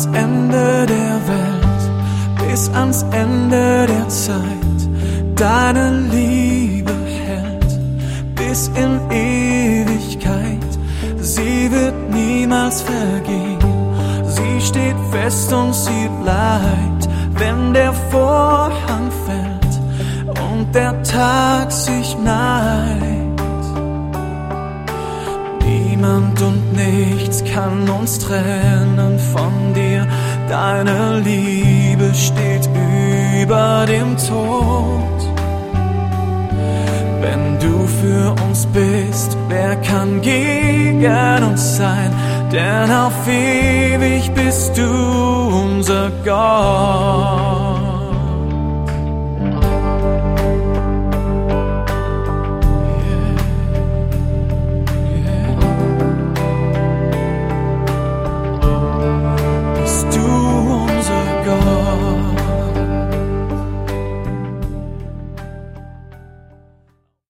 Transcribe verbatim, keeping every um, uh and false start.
ans Ende der Welt, bis ans Ende der Zeit. Deine Liebe hält bis in Ewigkeit. Sie wird niemals vergehen. Sie steht fest und sie bleibt, wenn der Vorhang fällt und der Tag sich neigt. Niemand und nichts kann uns trennen von dir. Deine Liebe steht über dem Tod. Wenn du für uns bist, wer kann gegen uns sein? Denn auf ewig bist du unser Gott.